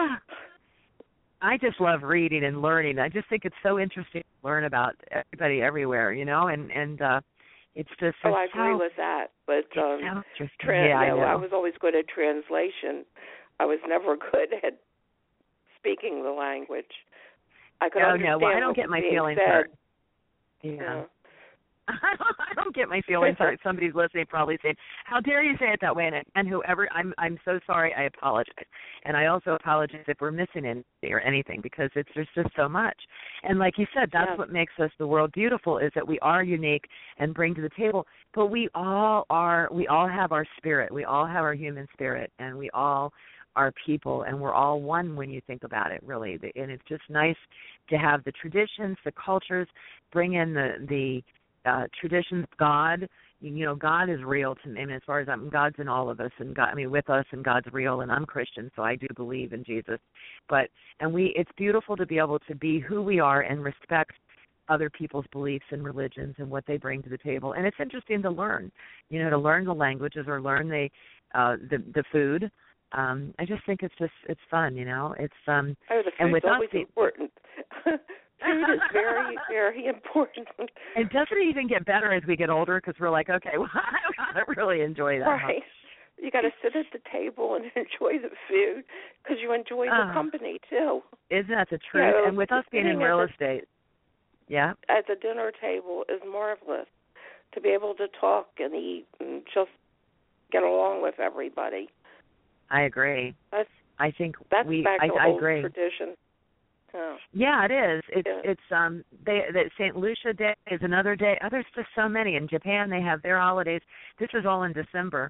I just love reading and learning. I just think it's so interesting to learn about everybody everywhere, you know, and it's just. Oh, I agree with that. But so interesting. I was always good at translation. I was never good at speaking the language. I could understand I don't get my feelings hurt. Yeah. I don't get my feelings hurt. Somebody's listening probably saying, "How dare you say it that way?" And whoever, I'm so sorry. I apologize, and I also apologize if we're missing anything or anything because there's just so much. And like you said, that's what makes us the world beautiful is that we are unique and bring to the table. But we all are. We all have our spirit. We all have our human spirit, and we all are people, and we're all one when you think about it, really. And it's just nice to have the traditions, the cultures, bring in the traditions. God, you know, God is real to me. I mean, as far as God's in all of us, and God, I mean, with us, and God's real. And I'm Christian, so I do believe in Jesus. It's beautiful to be able to be who we are and respect other people's beliefs and religions and what they bring to the table. And it's interesting to learn, you know, to learn the languages or learn the food. I just think it's fun, you know. It's the food's and with always us, important. Food is very, very important. It doesn't even get better as we get older because we're like, okay, well, I gotta really enjoy that. Right. You got to sit at the table and enjoy the food because you enjoy the company too. Isn't that the truth? And with us being in real estate, at the dinner table is marvelous to be able to talk and eat and just get along with everybody. I agree. I think that's back to old agree. Tradition. Oh. Yeah, it is. It's St. Lucia Day is another day. Oh, there's just so many. In Japan, they have their holidays. This is all in December.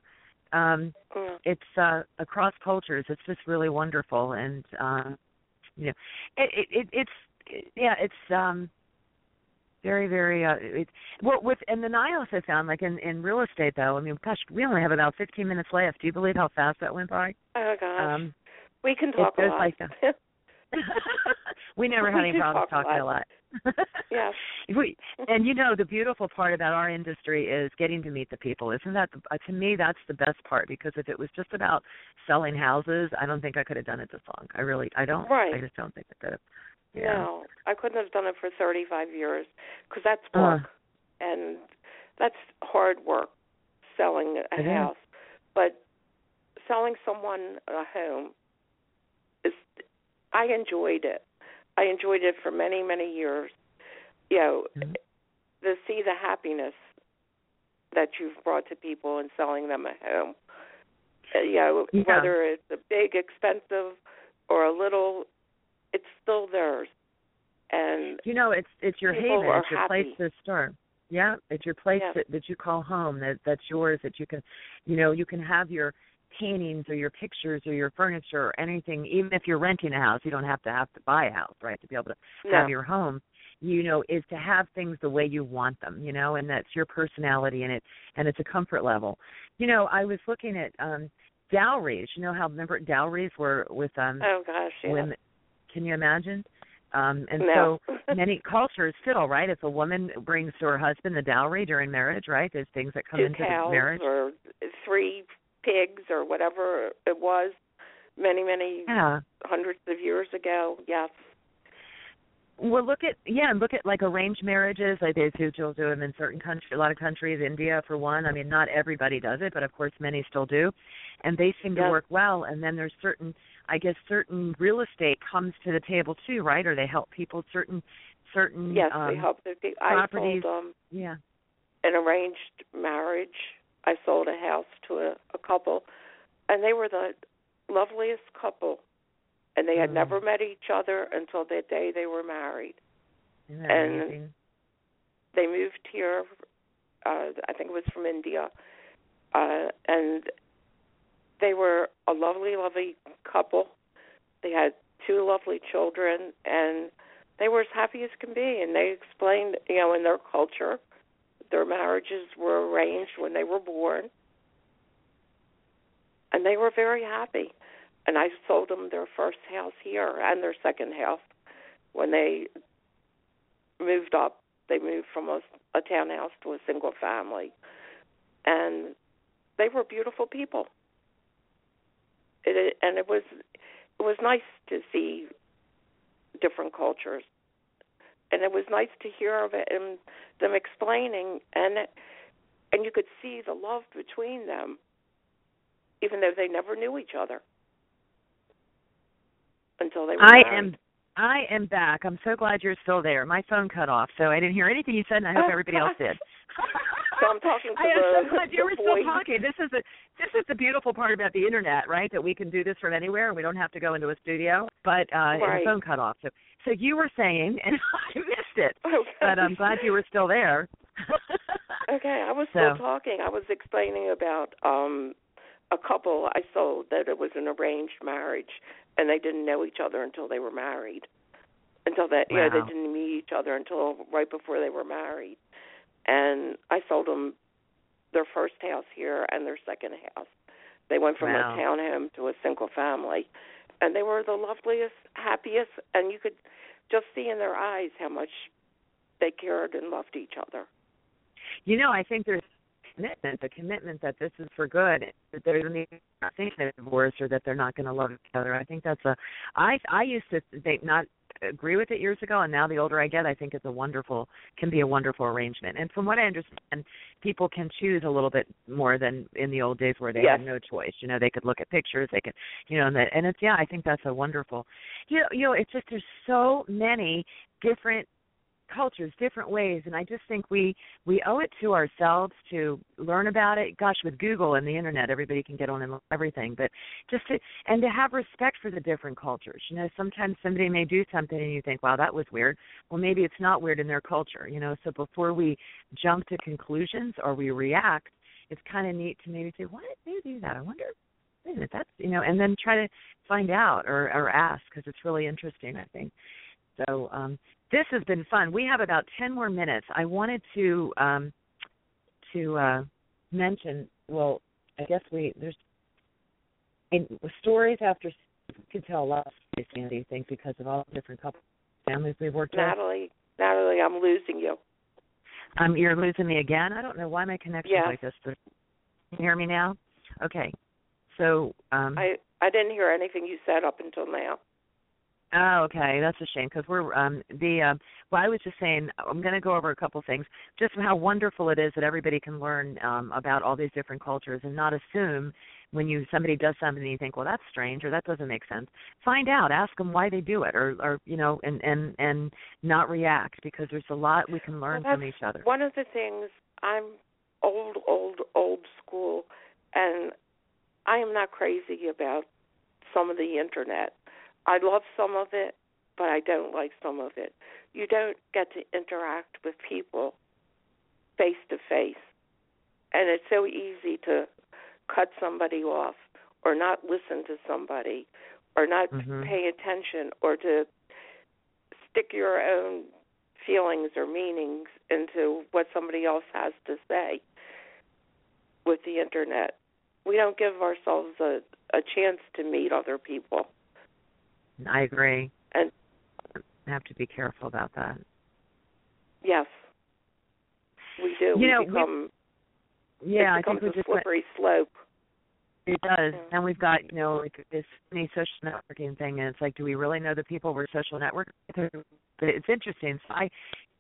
It's across cultures. It's just really wonderful, and you know, it's very, very. And the NIOS I found, like in real estate, though. I mean, gosh, we only have about 15 minutes left. Do you believe how fast that went by? Oh gosh, we can talk a lot. Like we never had any problems talking a lot. Yeah. And you know, the beautiful part about our industry is getting to meet the people. Isn't that, to me, that's the best part, because if it was just about selling houses, I don't think I could have done it this long. I don't. Right. I just don't think I could have. Yeah. No, I couldn't have done it for 35 years because that's work. And that's hard work, selling a house. But selling someone a home, I enjoyed it. I enjoyed it for many, many years. You know, to see the happiness that you've brought to people in selling them a home. Whether it's a big, expensive, or a little, it's still theirs. And you know, it's your haven. It's your place to start. Yeah, it's your place that you call home. That's yours. That you can have your paintings or your pictures or your furniture or anything. Even if you're renting a house, you don't have to buy a house, right? To be able to have your home, you know, is to have things the way you want them, you know, and that's your personality in it, and it's a comfort level. You know, I was looking at dowries. You know how, remember dowries were with oh gosh, yeah. Can you imagine? And No. so many cultures still, right? If a woman brings to her husband the dowry during marriage, right? There's things that come 2 into cows the marriage. or 3 pigs or whatever it was many, many hundreds of years ago. Yes. Well, look at like arranged marriages. Like they do them in certain countries, a lot of countries, India for one. I mean, not everybody does it, but of course many still do, and they seem to work well. And then there's certain real estate comes to the table too, right? Or they help people certain Yes, they help the people. Properties. I sold an arranged marriage. I sold a house to a couple, and they were the loveliest couple. And they had never met each other until the day they were married. Isn't that and amazing? They moved here, I think it was from India, and they were a lovely, lovely couple. They had 2 lovely children, and they were as happy as can be. And they explained, in their culture, their marriages were arranged when they were born, and they were very happy. And I sold them their first house here and their second house when they moved up. They moved from a townhouse to a single family. And they were beautiful people. It was nice to see different cultures. And it was nice to hear of it and them explaining. And you could see the love between them, even though they never knew each other. Until they were married. I am back. I'm so glad you're still there. My phone cut off, so I didn't hear anything you said, and I hope everybody else did. So I'm talking to I am so glad you were still talking. This is the beautiful part about the internet, right? That we can do this from anywhere, and we don't have to go into a studio. But and the phone cut off. So you were saying, and I missed it. Okay. But I'm glad you were still there. Okay, I was still talking. I was explaining about a couple I sold that it was an arranged marriage, and they didn't know each other until they were married. Until that, they didn't meet each other until right before they were married. And I sold them their first house here and their second house. They went from a townhome to a single family, and they were the loveliest, happiest, and you could just see in their eyes how much they cared and loved each other. I think there's the commitment that this is for good, that they're not thinking they're divorced or that they're not going to love each other. I think that's I used to not agree with it years ago, and now the older I get, I think can be a wonderful arrangement. And from what I understand, people can choose a little bit more than in the old days where they had no choice. They could look at pictures, they could, and it's, I think that's a wonderful, it's just there's so many different cultures, different ways, and I just think we owe it to ourselves to learn about it. Gosh, with Google and the internet, everybody can get on and learn everything, but to have respect for the different cultures. Sometimes somebody may do something and you think, wow, that was weird. Well, maybe it's not weird in their culture, so before we jump to conclusions or we react, it's kind of neat to maybe say, why did they do that? I wonder, wait a minute, that's, and then try to find out or ask, because it's really interesting, I think. So this has been fun. We have about 10 more minutes. I wanted to mention, well, I guess there's stories after, we could tell a lot of stories, Sandy, I think, because of all the different families we've worked with. Natalie, I'm losing you. You're losing me again? I don't know why my connection's like this. But can you hear me now? Okay. So I didn't hear anything you said up until now. Oh, okay. That's a shame because we're well, I was just saying I'm going to go over a couple things, just how wonderful it is that everybody can learn about all these different cultures and not assume when somebody does something and you think, well, that's strange or that doesn't make sense. Find out, ask them why they do it, or and not react, because there's a lot we can learn from each other. One of the things, I'm old school, and I am not crazy about some of the internet. I love some of it, but I don't like some of it. You don't get to interact with people face to face, and it's so easy to cut somebody off or not listen to somebody or not pay attention or to stick your own feelings or meanings into what somebody else has to say with the internet. We don't give ourselves a chance to meet other people. I agree. have to be careful about that. Yes, we do. You know, yeah, it becomes I think we a just slippery slope. It does, and we've got like this many social networking thing, and it's like, do we really know the people we're social networking with? But it's interesting. So I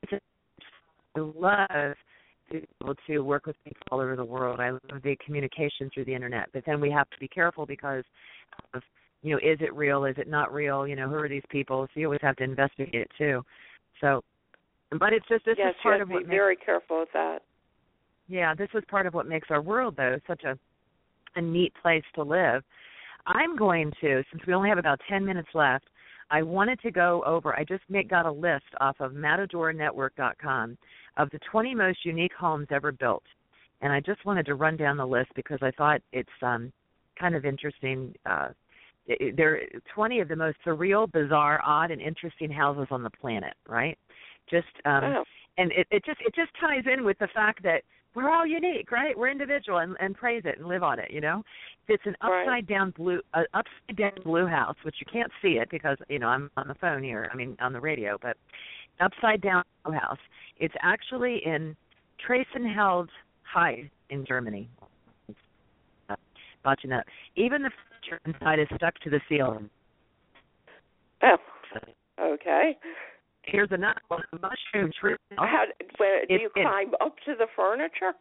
love to be able to work with people all over the world. I love the communication through the internet, but then we have to be careful because of, is it real? Is it not real? Who are these people? So you always have to investigate it too. So, but it's just this is part of what makes. Very careful with that. Yeah, this is part of what makes our world though such a neat place to live. I'm going to, since we only have about 10 minutes left, I wanted to go over, I just got a list off of MatadorNetwork.com of the 20 most unique homes ever built. And I just wanted to run down the list because I thought it's kind of interesting. There are 20 of the most surreal, bizarre, odd, and interesting houses on the planet, right? And it just ties in with the fact that we're all unique, right? We're individual, and praise it and live on it. It's an upside down blue house, which you can't see it because I'm on the phone here. I mean on the radio, but upside down blue house. It's actually in Traisenheld-Heide in Germany. Botching up. Even the furniture inside is stuck to the ceiling. Oh, okay. Here's another one, a mushroom tree. Do you climb up to the furniture?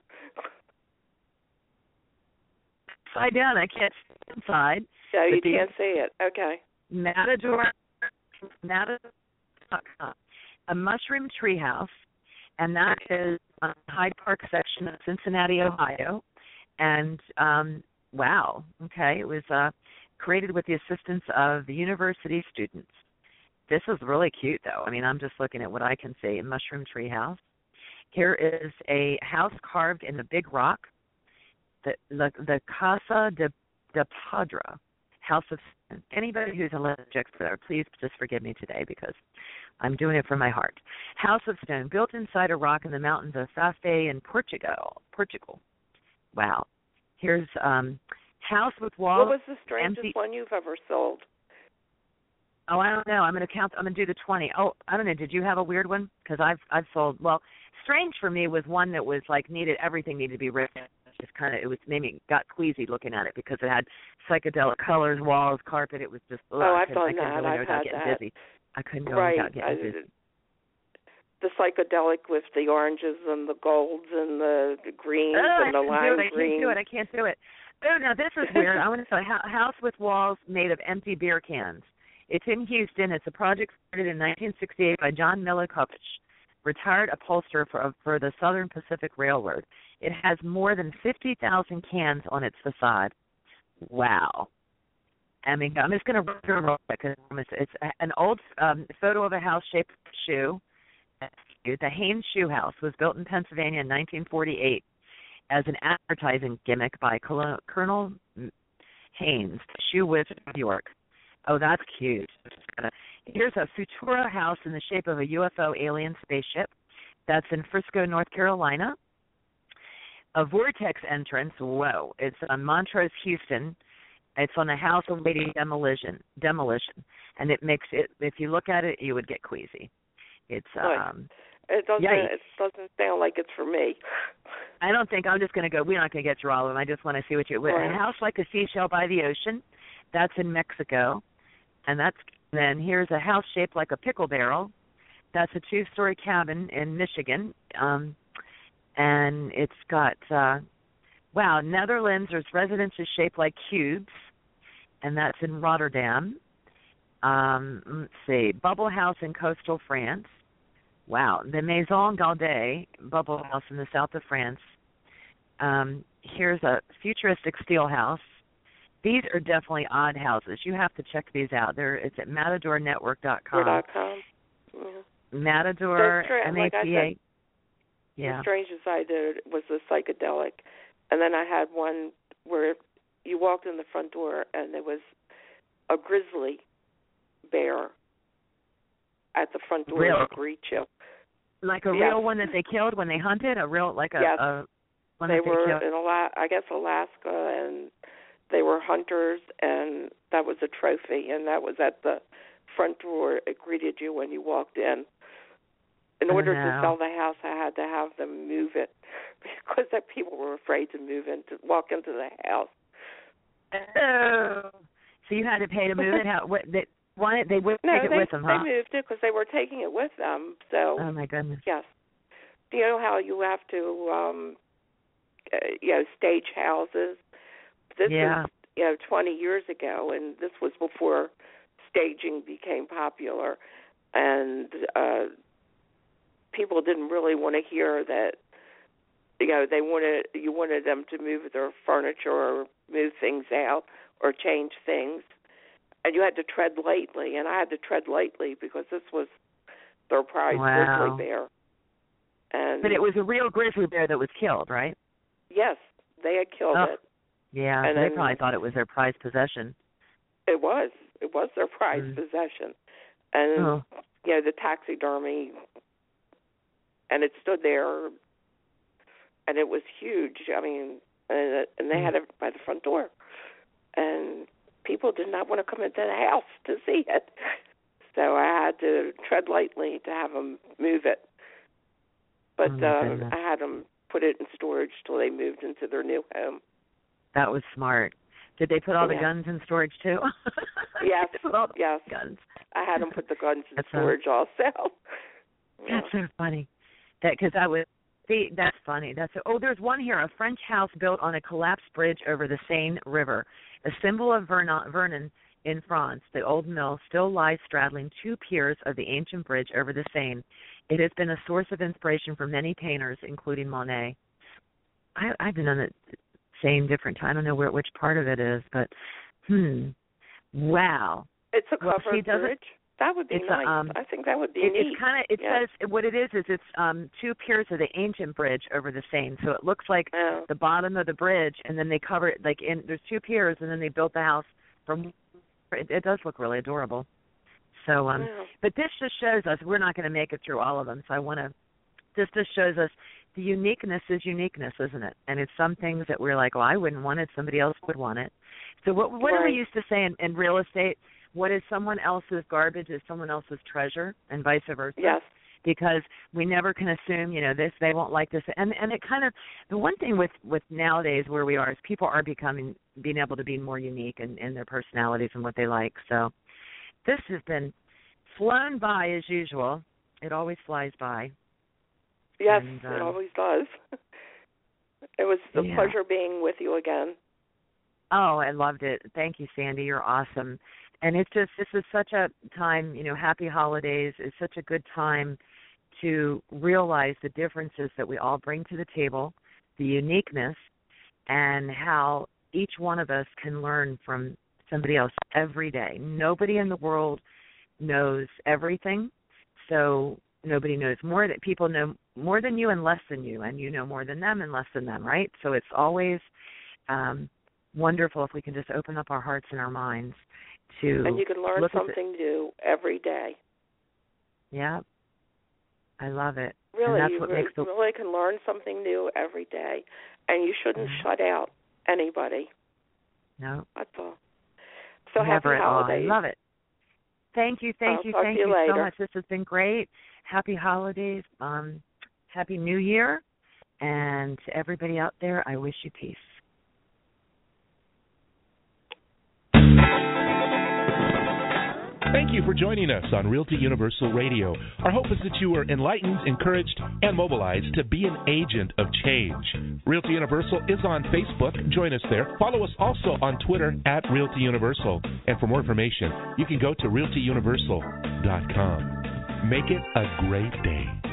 Upside down. I can't see inside. So you can't see it. Okay. Matador, a mushroom tree house, and that is on the Hyde Park section of Cincinnati, Ohio. And, wow, okay, it was created with the assistance of the university students. This is really cute, though. I mean, I'm just looking at what I can see. A mushroom tree house. Here is a house carved in the big rock, the Casa de Padra, House of Stone. Anybody who's a language expert, please just forgive me today because I'm doing it from my heart. House of Stone, built inside a rock in the mountains of Safé in Portugal. Wow. Here's house with walls. What was the strangest one you've ever sold? Oh, I don't know. I'm going to do the 20. Oh, I don't know. Did you have a weird one? Because I've sold. Well, strange for me was one that was like everything needed to be written. Just made me got queasy looking at it because it had psychedelic colors, walls, carpet. It was just. I've done that. I've had that. Busy. I couldn't go without getting busy. The psychedelic with the oranges and the golds and the greens and the lime greens. I can't do it. Oh, now this is weird. I want to say house with walls made of empty beer cans. It's in Houston. It's a project started in 1968 by John Milikovich, retired upholsterer for the Southern Pacific Railroad. It has more than 50,000 cans on its facade. Wow. I mean, I'm just going to roll it because it's an old photo of a house shaped like a shoe. The Haynes Shoe House was built in Pennsylvania in 1948 as an advertising gimmick by Colonel Haynes, shoe wizard of New York. Oh, that's cute. Here's a Futura house in the shape of a UFO alien spaceship. That's in Frisco, North Carolina. A vortex entrance. Whoa. It's on Montrose, Houston. It's on a house awaiting demolition. And it makes it, if you look at it, you would get queasy. It's, it doesn't sound like it's for me. I don't think, I'm just going to go, we're not going to get through all of them. I just want to see what a house like a seashell by the ocean. That's in Mexico. And then here's a house shaped like a pickle barrel. That's a 2-story cabin in Michigan. And it's got, Netherlands, there's residences shaped like cubes. And that's in Rotterdam. Let's see, Bubble House in coastal France. Wow. The Maison Gaudet Bubble House in the south of France. Here's a futuristic steel house. These are definitely odd houses. You have to check these out. It's at MatadorNetwork.com. Matador, MATA. The strangest I did was the psychedelic. And then I had one where you walked in the front door and there was a grizzly bear at the front door to greet you. Like a real one that they killed when they hunted? A real, like a one they that were killed? in Alaska, and they were hunters, and that was a trophy, and that was at the front door greeted you when you walked in. In order to sell the house, I had to have them move it because that people were afraid to walk into the house. Oh, so you had to pay to move it? How? What? They wouldn't take it with them, huh? No, they moved it because they were taking it with them. So. Oh my goodness. Yes. Do you know how you have to, stage houses? This is, 20 years ago, and this was before staging became popular, and people didn't really want to hear that. You wanted them to move their furniture or move things out or change things, and you had to tread lightly. And I had to tread lightly because this was their prize grizzly bear. But it was a real grizzly bear that was killed, right? Yes, they had killed it. Yeah, and they probably thought it was their prized possession. It was their prized possession, and the taxidermy, and it stood there. And it was huge. I mean, and they had it by the front door. And people did not want to come into the house to see it. So I had to tread lightly to have them move it. But I had them put it in storage till they moved into their new home. That was smart. Did they put all the guns in storage, too? Yes. Yes. Guns. I had them put the guns in storage also. That's so funny. Because I would... See, that's funny. There's one here. A French house built on a collapsed bridge over the Seine River, a symbol of Vernon in France. The old mill still lies straddling two piers of the ancient bridge over the Seine. It has been a source of inspiration for many painters, including Monet. I've been on the Seine different time. I don't know which part of it is, but wow. It's a covered bridge. That would be nice. I think that would be neat. It says what it is it's two piers of the ancient bridge over the Seine. So it looks like the bottom of the bridge, and then they cover it there's two piers, and then they built the house from. It does look really adorable. So, but this just shows us we're not going to make it through all of them. So this just shows us the uniqueness is uniqueness, isn't it? And it's some things that we're like, well, I wouldn't want it, somebody else would want it. So what do we used to say in real estate? What is someone else's garbage is someone else's treasure, and vice versa. Yes. Because we never can assume, this, they won't like this. And it kind of, the one thing with nowadays where we are is people are being able to be more unique in their personalities and what they like. So this has been flown by as usual. It always flies by. Yes, it always does. It was a pleasure being with you again. Oh, I loved it. Thank you, Sandy. You're awesome. And this is such a time, happy holidays. It's such a good time to realize the differences that we all bring to the table, the uniqueness, and how each one of us can learn from somebody else every day. Nobody in the world knows everything, so nobody knows more. That people know more than you and less than you, and you know more than them and less than them, right? So it's always wonderful if we can just open up our hearts and our minds. And you can learn something new every day. Yeah, I love it. Really, and that's what makes really can learn something new every day, and you shouldn't shut out anybody. No, that's all. So never happy holidays. I love it. Thank you so much. This has been great. Happy holidays. Happy New Year, and to everybody out there, I wish you peace. Thank you for joining us on Realty Universal Radio. Our hope is that you are enlightened, encouraged, and mobilized to be an agent of change. Realty Universal is on Facebook. Join us there. Follow us also on Twitter at Realty Universal. And for more information, you can go to realtyuniversal.com. Make it a great day.